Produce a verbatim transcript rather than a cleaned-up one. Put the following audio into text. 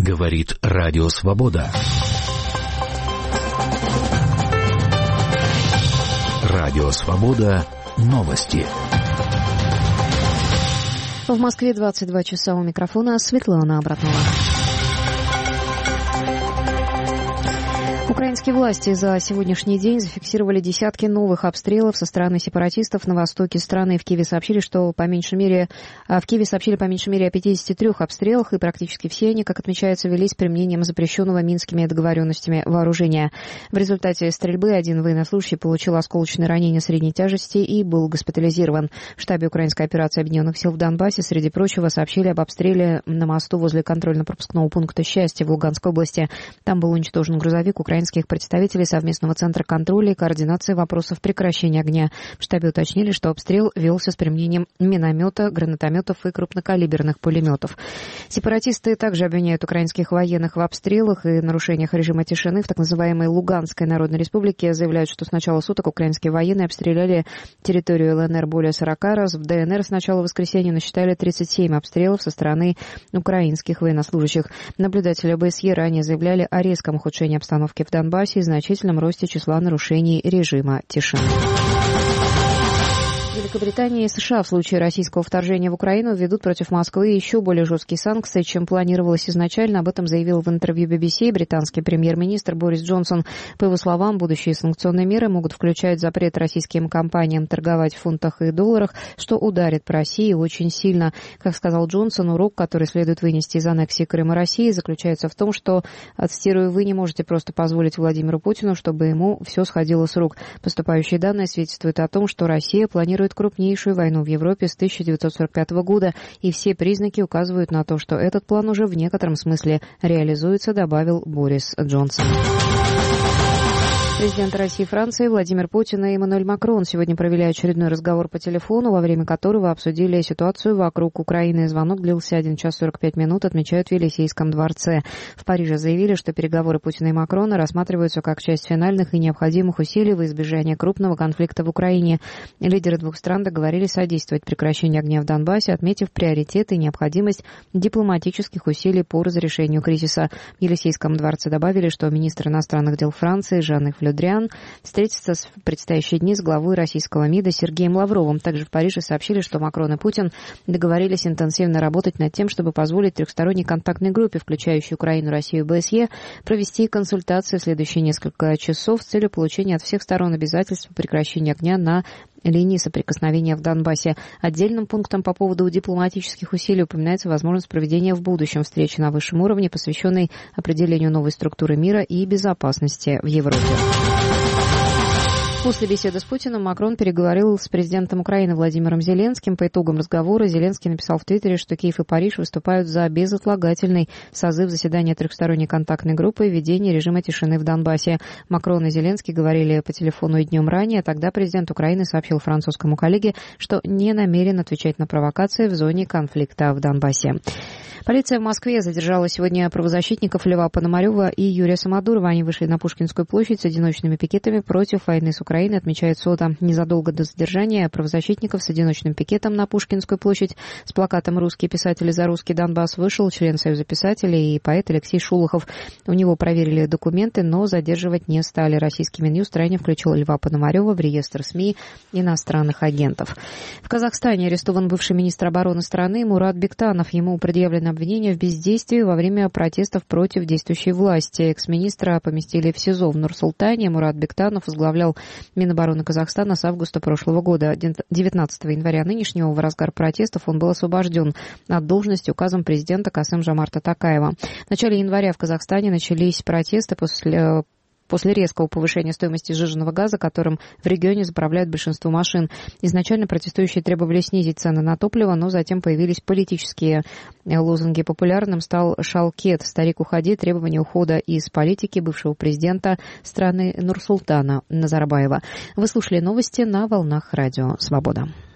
Говорит Радио Свобода. Радио Свобода. Новости. В Москве двадцать два часа, у микрофона Светлана Абратнова. Украинские власти за сегодняшний день зафиксировали десятки новых обстрелов со стороны сепаратистов на востоке страны. В Киеве сообщили, что по меньшей мере в Киеве сообщили по меньшей мере о пятидесяти трёх обстрелах, и практически все они, как отмечается, велись применением запрещенного минскими договоренностями вооружения. В результате стрельбы один военнослужащий получил осколочное ранение средней тяжести и был госпитализирован. В штабе украинской операции Объединенных сил в Донбассе, среди прочего, сообщили об обстреле на мосту возле контрольно-пропускного пункта «Счастье» в Луганской области. Там был уничтожен грузовик украинских представителей Совместного центра контроля и координации вопросов прекращения огня. В штабе уточнили, что обстрел велся с применением миномета, гранатометов и крупнокалиберных пулеметов. Сепаратисты также обвиняют украинских военных в обстрелах и нарушениях режима тишины в так называемой Луганской Народной Республике. Заявляют, что с начала суток украинские военные обстреляли территорию ЛНР более сорока раз. В ДНР с начала воскресенья насчитали тридцать семь обстрелов со стороны украинских военнослужащих. Наблюдатели ОБСЕ ранее заявляли о резком ухудшении обстановки в Донбассе и значительном росте числа нарушений режима тишины. Великобритания и США в случае российского вторжения в Украину введут против Москвы еще более жесткие санкции, чем планировалось изначально. Об этом заявил в интервью би би си британский премьер-министр Борис Джонсон. По его словам, будущие санкционные меры могут включать запрет российским компаниям торговать в фунтах и долларах, что ударит по России очень сильно. Как сказал Джонсон, урок, который следует вынести из аннексии Крыма России, заключается в том, что, цитирую, «вы не можете просто позволить Владимиру Путину, чтобы ему все сходило с рук». Поступающие данные свидетельствуют о том, что Россия планирует крупнейшую войну в Европе с тысяча девятьсот сорок пятого года, и все признаки указывают на то, что этот план уже в некотором смысле реализуется, добавил Борис Джонсон. Президенты России и Франции Владимир Путин и Эммануэль Макрон сегодня провели очередной разговор по телефону, во время которого обсудили ситуацию вокруг Украины. Звонок длился один час сорок пять минут, отмечают в Елисейском дворце. В Париже заявили, что переговоры Путина и Макрона рассматриваются как часть финальных и необходимых усилий во избежание крупного конфликта в Украине. Лидеры двух стран договорились содействовать прекращению огня в Донбассе, отметив приоритет и необходимость дипломатических усилий по разрешению кризиса. В Елисейском дворце добавили, что министр иностранных дел Франции Жан-Йves Le Drian встретится в предстоящие дни с главой российского МИДа Сергеем Лавровым. Также в Париже сообщили, что Макрон и Путин договорились интенсивно работать над тем, чтобы позволить трехсторонней контактной группе, включающей Украину, Россию и ОБСЕ, провести консультации в следующие несколько часов с целью получения от всех сторон обязательств по прекращению огня на линии соприкосновения в Донбассе. Отдельным пунктом по поводу дипломатических усилий упоминается возможность проведения в будущем встречи на высшем уровне, посвященной определению новой структуры мира и безопасности в Европе. После беседы с Путиным Макрон переговорил с президентом Украины Владимиром Зеленским. По итогам разговора Зеленский написал в Твиттере, что Киев и Париж выступают за безотлагательный созыв заседания трехсторонней контактной группы и введение режима тишины в Донбассе. Макрон и Зеленский говорили по телефону и днем ранее. Тогда президент Украины сообщил французскому коллеге, что не намерен отвечать на провокации в зоне конфликта в Донбассе. Полиция в Москве задержала сегодня правозащитников Льва Пономарева и Юрия Самодурова. Они вышли на Пушкинскую площадь с одиночными пикетами против войны с Украиной, отмечает СОТА. Незадолго до задержания правозащитников с одиночным пикетом на Пушкинскую площадь с плакатом «Русские писатели за русский Донбасс» вышел член Союза писателей и поэт Алексей Шулохов. У него проверили документы, но задерживать не стали. Российский Минюст ранее включил Льва Пономарева в реестр СМИ иностранных агентов. В Казахстане арестован бывший министр обороны страны Мурат Бектанов. Ему предъявлено обвинение в бездействии во время протестов против действующей власти. Экс-министра поместили в СИЗО в Нур-Султане. Мурат Бектанов возглавлял Минобороны Казахстана с августа прошлого года. девятнадцатого января нынешнего, в разгар протестов, он был освобожден от должности указом президента Касым-Жомарта Токаева. В начале января в Казахстане начались протесты после После резкого повышения стоимости сжиженного газа, которым в регионе заправляют большинство машин. Изначально протестующие требовали снизить цены на топливо, но затем появились политические лозунги. Популярным стал «Шалкет. Старик, уходи», требование ухода из политики бывшего президента страны Нурсултана Назарбаева. Вы слушали новости на волнах Радио Свобода.